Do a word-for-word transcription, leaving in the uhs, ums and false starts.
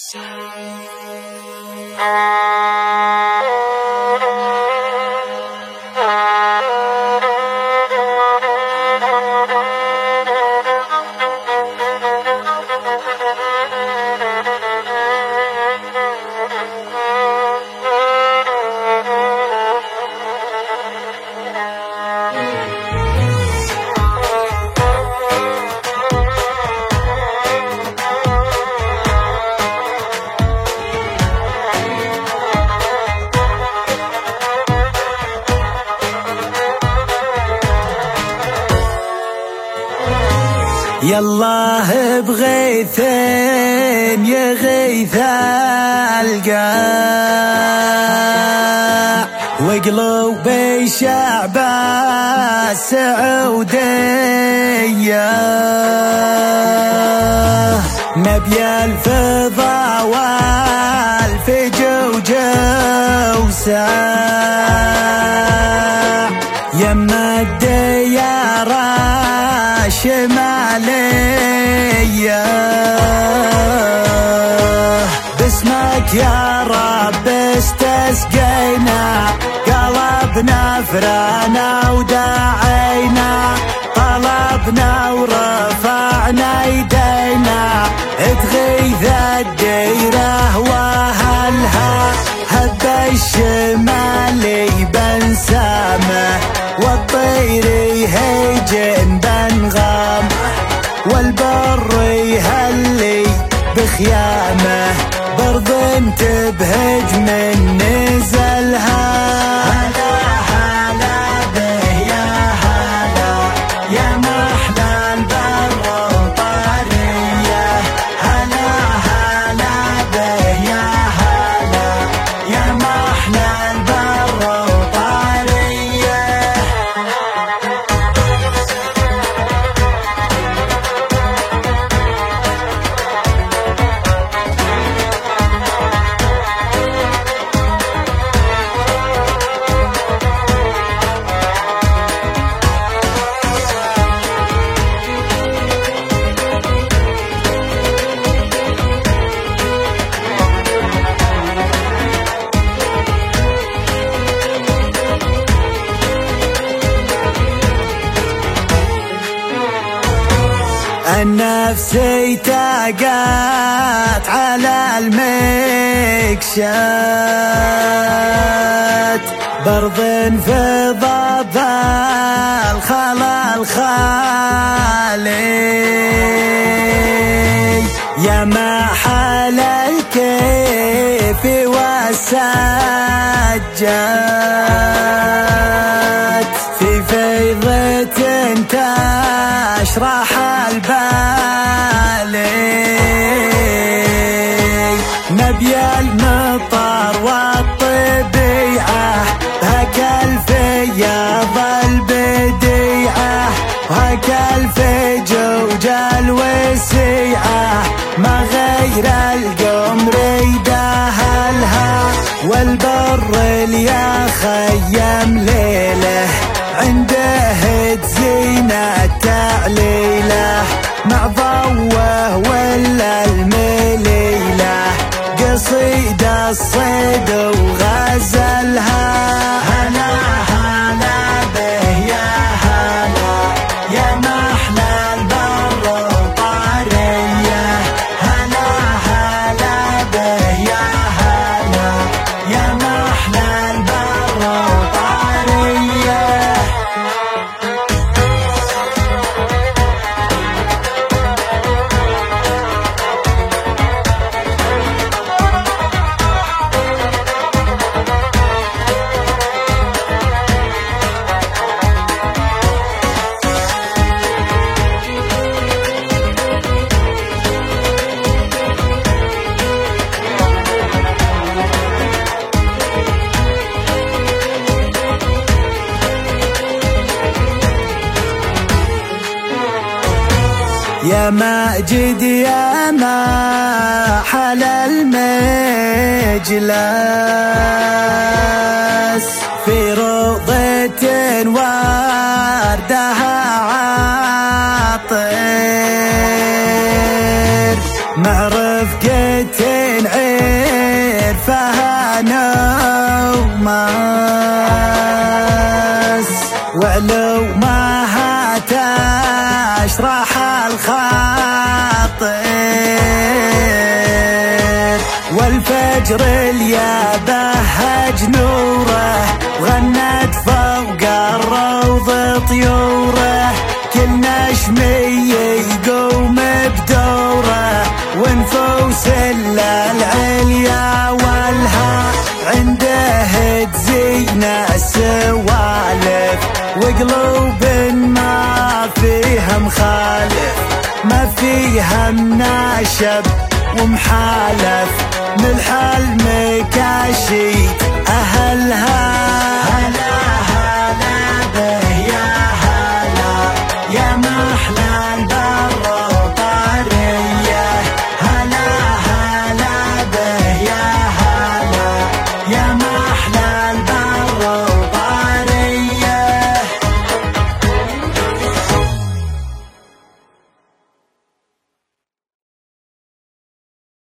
يالله بغيثين يغيث القاع وقلوبي شعب السعودية نبي الفضا والفجوج وساع يما الديار الشمالية باسمك يا رب استسقينا قلبنا فرانا وداعينا طلبنا ورفعنا يدينا تغيث الديرة واهلها هب الشمالي بنسامه والطير يهيجن بنغامه والبر يهلي بخيامه برض تبهج من نزلها هلا هلا به يا هلا يا محلى البر وطريه هلا هلا به يا هلا يا محلى البر وطريه النفسي تاقات على المكشات برض في ضب الخلا الخالي يا محل الكيف والسجات في فيضة تشرح البالي نبي المطر والطبيعة هك الفياض البديعة وهك الفجوج الوسيعة ما غير القمر يداهلها والبر اللي خيم ليله عنده تزينة تعليله مع ضوه ولا المليله قصيدة الصيد وغزلها هلا هلا به يا هلا يا محلى البر وطريه هلا هلا به يا هلا يا محلى البر وطريه يا ماجد يا محل المجلس في روضة وردها عطر مع رفقة عرفها نوماس، وعلومها تشرح الخاطر، والفجر اللي بهج نوره وغنت فوق الروض طيوره، كل نشمي يقوم بدوره، ونفوس العليا والها عنده تزين السوالف، وقلوب ما فيها مخالف، ما فيها مناشب ومحالف، ملح المكاشيت أهلها